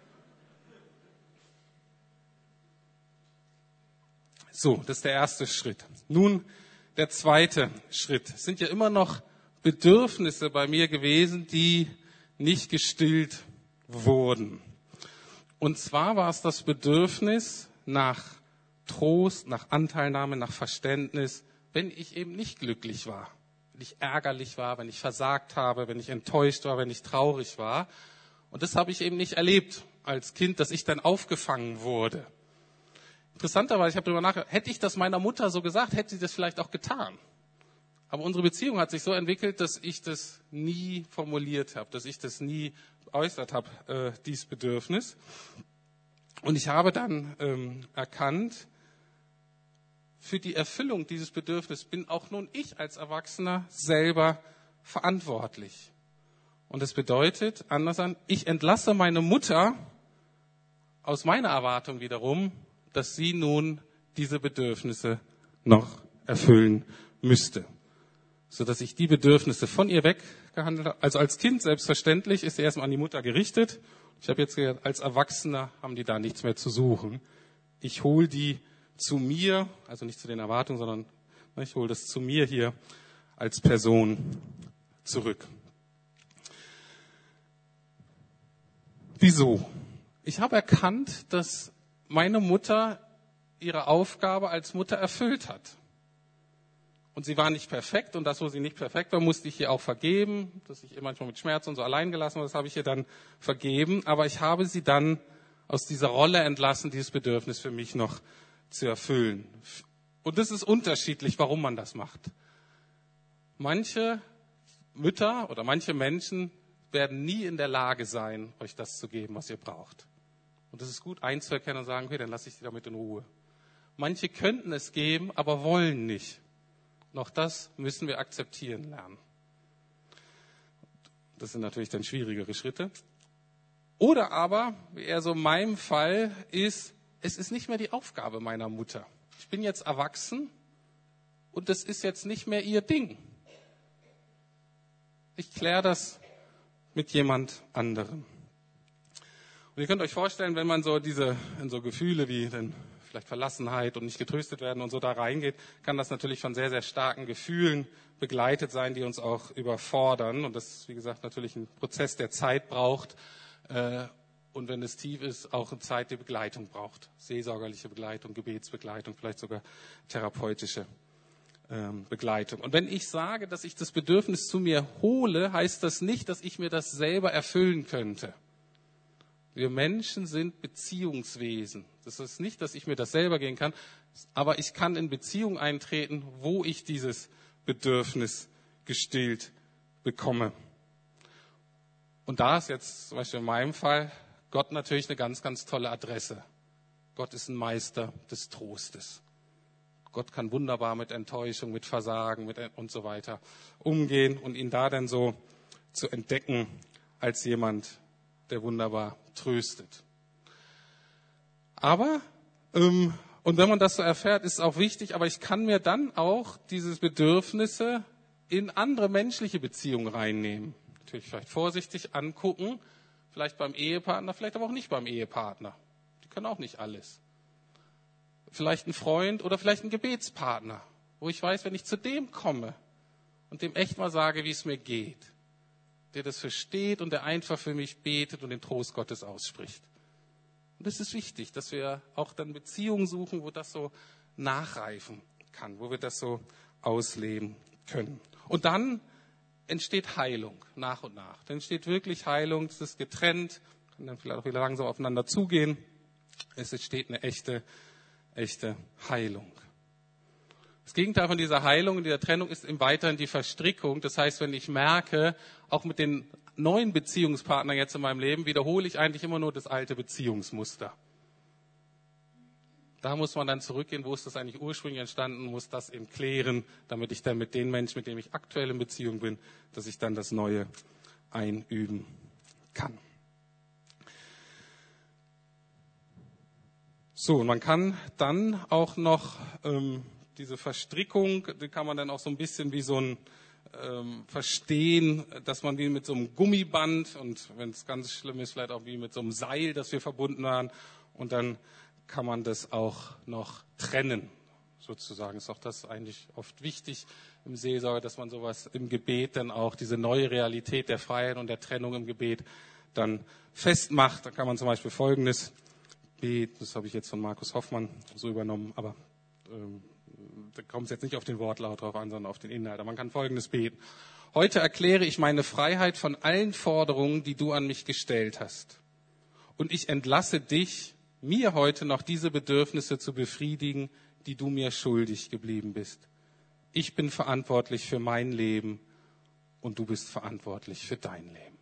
So, das ist der erste Schritt. Nun, der zweite Schritt. Es sind ja immer noch Bedürfnisse bei mir gewesen, die nicht gestillt wurden. Und zwar war es das Bedürfnis nach Trost, nach Anteilnahme, nach Verständnis, wenn ich eben nicht glücklich war, wenn ich ärgerlich war, wenn ich versagt habe, wenn ich enttäuscht war, wenn ich traurig war. Und das habe ich eben nicht erlebt als Kind, dass ich dann aufgefangen wurde. Interessanterweise, ich habe darüber nachgedacht, hätte ich das meiner Mutter so gesagt, hätte sie das vielleicht auch getan. Aber unsere Beziehung hat sich so entwickelt, dass ich das nie formuliert habe, dass ich das nie geäußert habe, dieses Bedürfnis. Und ich habe dann erkannt, für die Erfüllung dieses Bedürfnisses bin auch nun ich als Erwachsener selber verantwortlich. Und das bedeutet, anders an, ich entlasse meine Mutter aus meiner Erwartung wiederum, dass sie nun diese Bedürfnisse noch erfüllen müsste. Sodass ich die Bedürfnisse von ihr weg gehandelt habe. Also als Kind selbstverständlich ist er erstmal an die Mutter gerichtet. Ich habe jetzt gesagt, als Erwachsener haben die da nichts mehr zu suchen. Ich hole die zu mir, also nicht zu den Erwartungen, sondern ich hole das zu mir hier als Person zurück. Wieso? Ich habe erkannt, dass meine Mutter ihre Aufgabe als Mutter erfüllt hat. Und sie war nicht perfekt und das, wo sie nicht perfekt war, musste ich ihr auch vergeben, dass ich ihr manchmal mit Schmerz und so allein gelassen habe, das habe ich ihr dann vergeben. Aber ich habe sie dann aus dieser Rolle entlassen, dieses Bedürfnis für mich noch zu erfüllen. Und das ist unterschiedlich, warum man das macht. Manche Mütter oder manche Menschen werden nie in der Lage sein, euch das zu geben, was ihr braucht. Und es ist gut einzuerkennen und sagen, okay, dann lasse ich sie damit in Ruhe. Manche könnten es geben, aber wollen nicht. Noch das müssen wir akzeptieren lernen. Das sind natürlich dann schwierigere Schritte. Oder aber, wie eher so in meinem Fall ist, es ist nicht mehr die Aufgabe meiner Mutter. Ich bin jetzt erwachsen und das ist jetzt nicht mehr ihr Ding. Ich kläre das mit jemand anderem. Und ihr könnt euch vorstellen, wenn man so in so Gefühle wie dann vielleicht Verlassenheit und nicht getröstet werden und so da reingeht, kann das natürlich von sehr, sehr starken Gefühlen begleitet sein, die uns auch überfordern. Und das ist, wie gesagt, natürlich ein Prozess, der Zeit braucht. Und wenn es tief ist, auch eine Zeit, die Begleitung braucht. Seelsorgerliche Begleitung, Gebetsbegleitung, vielleicht sogar therapeutische Begleitung. Und wenn ich sage, dass ich das Bedürfnis zu mir hole, heißt das nicht, dass ich mir das selber erfüllen könnte. Wir Menschen sind Beziehungswesen. Das ist nicht, dass ich mir das selber gehen kann, aber ich kann in Beziehung eintreten, wo ich dieses Bedürfnis gestillt bekomme. Und da ist jetzt zum Beispiel in meinem Fall Gott natürlich eine ganz, ganz tolle Adresse. Gott ist ein Meister des Trostes. Gott kann wunderbar mit Enttäuschung, mit Versagen und so weiter umgehen und ihn da dann so zu entdecken als jemand, der wunderbar tröstet. Aber, und wenn man das so erfährt, ist es auch wichtig, aber ich kann mir dann auch diese Bedürfnisse in andere menschliche Beziehungen reinnehmen. Natürlich vielleicht vorsichtig angucken, vielleicht beim Ehepartner, vielleicht aber auch nicht beim Ehepartner. Die können auch nicht alles. Vielleicht ein Freund oder vielleicht ein Gebetspartner, wo ich weiß, wenn ich zu dem komme und dem echt mal sage, wie es mir geht, der das versteht und der einfach für mich betet und den Trost Gottes ausspricht. Und es ist wichtig, dass wir auch dann Beziehungen suchen, wo das so nachreifen kann, wo wir das so ausleben können. Und dann entsteht Heilung nach und nach. Dann entsteht wirklich Heilung, es ist getrennt, kann dann vielleicht auch wieder langsam aufeinander zugehen. Es entsteht eine echte Heilung. Das Gegenteil von dieser Heilung und dieser Trennung ist im Weiteren die Verstrickung. Das heißt, wenn ich merke, auch mit den neuen Beziehungspartnern jetzt in meinem Leben, wiederhole ich eigentlich immer nur das alte Beziehungsmuster. Da muss man dann zurückgehen, wo ist das eigentlich ursprünglich entstanden, muss das eben klären, damit ich dann mit den Menschen, mit denen ich aktuell in Beziehung bin, dass ich dann das Neue einüben kann. So, und man kann dann auch noch diese Verstrickung, die kann man dann auch so ein bisschen wie so ein verstehen, dass man wie mit so einem Gummiband und wenn es ganz schlimm ist, vielleicht auch wie mit so einem Seil, das wir verbunden waren. Und dann kann man das auch noch trennen, sozusagen. Ist auch das eigentlich oft wichtig im Seelsorge, dass man sowas im Gebet dann auch, diese neue Realität der Freiheit und der Trennung im Gebet dann festmacht. Da kann man zum Beispiel Folgendes beten, das habe ich jetzt von Markus Hoffmann so übernommen, aber da kommt es jetzt nicht auf den Wortlaut drauf an, sondern auf den Inhalt. Aber man kann Folgendes beten. Heute erkläre ich meine Freiheit von allen Forderungen, die du an mich gestellt hast. Und ich entlasse dich, mir heute noch diese Bedürfnisse zu befriedigen, die du mir schuldig geblieben bist. Ich bin verantwortlich für mein Leben und du bist verantwortlich für dein Leben.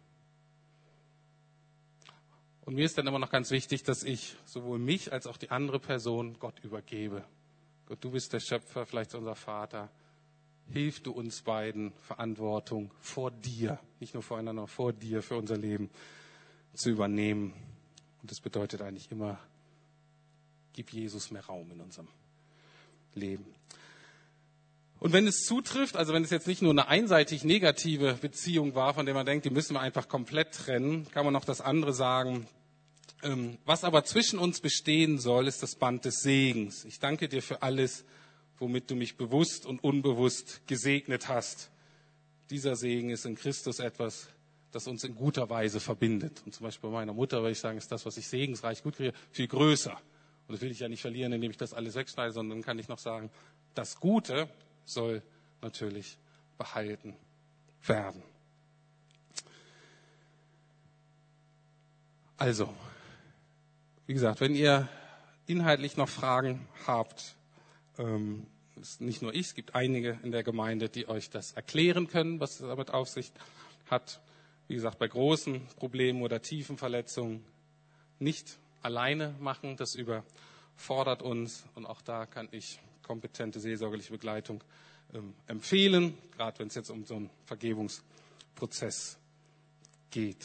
Und mir ist dann immer noch ganz wichtig, dass ich sowohl mich als auch die andere Person Gott übergebe. Gott, du bist der Schöpfer, vielleicht unser Vater. Hilf du uns beiden, Verantwortung vor dir, nicht nur voreinander, vor dir, für unser Leben zu übernehmen. Und das bedeutet eigentlich immer, gib Jesus mehr Raum in unserem Leben. Und wenn es zutrifft, also wenn es jetzt nicht nur eine einseitig negative Beziehung war, von der man denkt, die müssen wir einfach komplett trennen, kann man noch das andere sagen. Was aber zwischen uns bestehen soll, ist das Band des Segens. Ich danke dir für alles, womit du mich bewusst und unbewusst gesegnet hast. Dieser Segen ist in Christus etwas, das uns in guter Weise verbindet. Und zum Beispiel bei meiner Mutter würde ich sagen, ist das, was ich segensreich gut kriege, viel größer. Und das will ich ja nicht verlieren, indem ich das alles wegschneide, sondern dann kann ich noch sagen, das Gute soll natürlich behalten werden. Also, wie gesagt, wenn ihr inhaltlich noch Fragen habt, ist nicht nur ich, es gibt einige in der Gemeinde, die euch das erklären können, was es damit auf sich hat. Wie gesagt, bei großen Problemen oder tiefen Verletzungen nicht alleine machen, das überfordert uns. Und auch da kann ich kompetente seelsorgerliche Begleitung empfehlen, gerade wenn es jetzt um so einen Vergebungsprozess geht.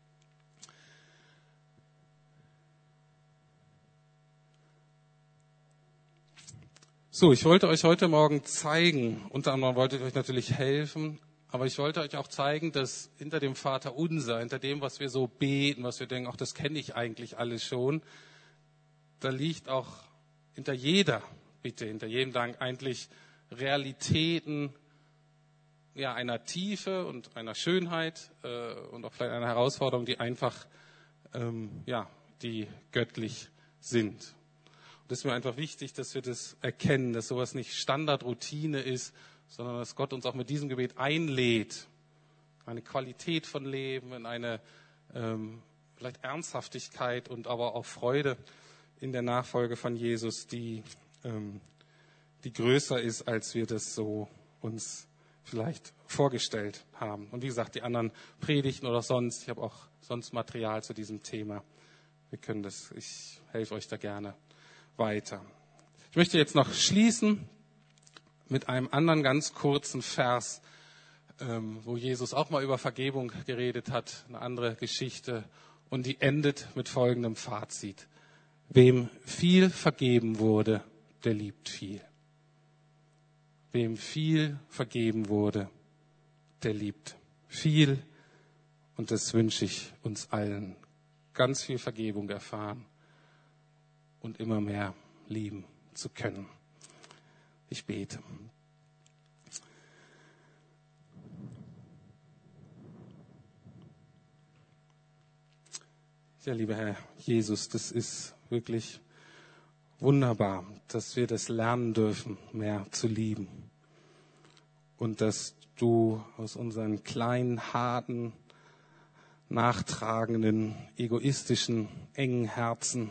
So, ich wollte euch heute Morgen zeigen, unter anderem wollte ich euch natürlich helfen, aber ich wollte euch auch zeigen, dass hinter dem Vaterunser, hinter dem, was wir so beten, was wir denken, ach, das kenne ich eigentlich alles schon, da liegt auch hinter jeder Bitte, hinter jedem Dank eigentlich Realitäten ja, einer Tiefe und einer Schönheit und auch vielleicht einer Herausforderung, die einfach die göttlich sind. Das ist mir einfach wichtig, dass wir das erkennen, dass sowas nicht Standardroutine ist, sondern dass Gott uns auch mit diesem Gebet einlädt, eine Qualität von Leben, in eine vielleicht Ernsthaftigkeit und aber auch Freude in der Nachfolge von Jesus, die größer ist, als wir das so uns vielleicht vorgestellt haben. Und wie gesagt, die anderen Predigten oder sonst, ich habe auch sonst Material zu diesem Thema. Ich helfe euch da gerne weiter. Ich möchte jetzt noch schließen mit einem anderen ganz kurzen Vers, wo Jesus auch mal über Vergebung geredet hat, eine andere Geschichte, und die endet mit folgendem Fazit. Wem viel vergeben wurde, der liebt viel. Wem viel vergeben wurde, der liebt viel. Und das wünsche ich uns allen. Ganz viel Vergebung erfahren und immer mehr lieben zu können. Ich bete. Ja, lieber Herr Jesus, das ist wirklich wunderbar, dass wir das lernen dürfen, mehr zu lieben. Und dass du aus unseren kleinen, harten, nachtragenden, egoistischen, engen Herzen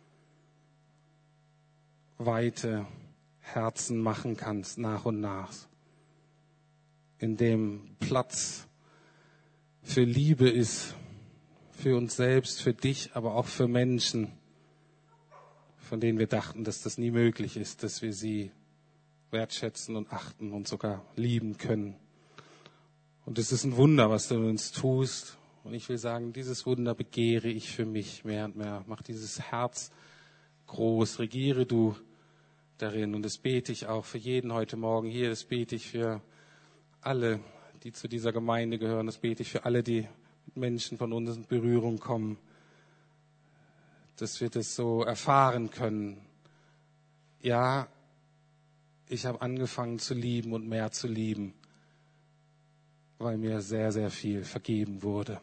weite Herzen machen kannst, nach und nach. In dem Platz für Liebe ist, für uns selbst, für dich, aber auch für Menschen, von denen wir dachten, dass das nie möglich ist, dass wir sie wertschätzen und achten und sogar lieben können. Und es ist ein Wunder, was du in uns tust. Und ich will sagen, dieses Wunder begehre ich für mich mehr und mehr. Mach dieses Herz groß, regiere du darin. Und das bete ich auch für jeden heute Morgen hier. Das bete ich für alle, die zu dieser Gemeinde gehören. Das bete ich für alle, die mit Menschen von uns in Berührung kommen. Dass wir das so erfahren können. Ja, ich habe angefangen zu lieben und mehr zu lieben, weil mir sehr, sehr viel vergeben wurde.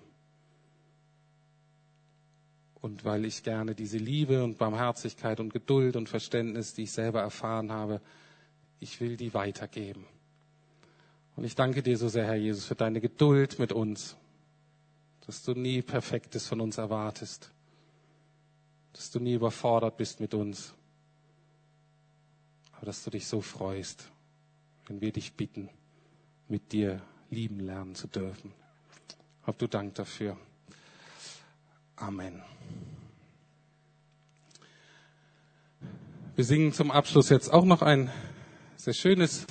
Und weil ich gerne diese Liebe und Barmherzigkeit und Geduld und Verständnis, die ich selber erfahren habe, ich will die weitergeben. Und ich danke dir so sehr, Herr Jesus, für deine Geduld mit uns, dass du nie Perfektes von uns erwartest, dass du nie überfordert bist mit uns, aber dass du dich so freust, wenn wir dich bitten, mit dir lieben lernen zu dürfen. Hab du Dank dafür. Amen. Wir singen zum Abschluss jetzt auch noch ein sehr schönes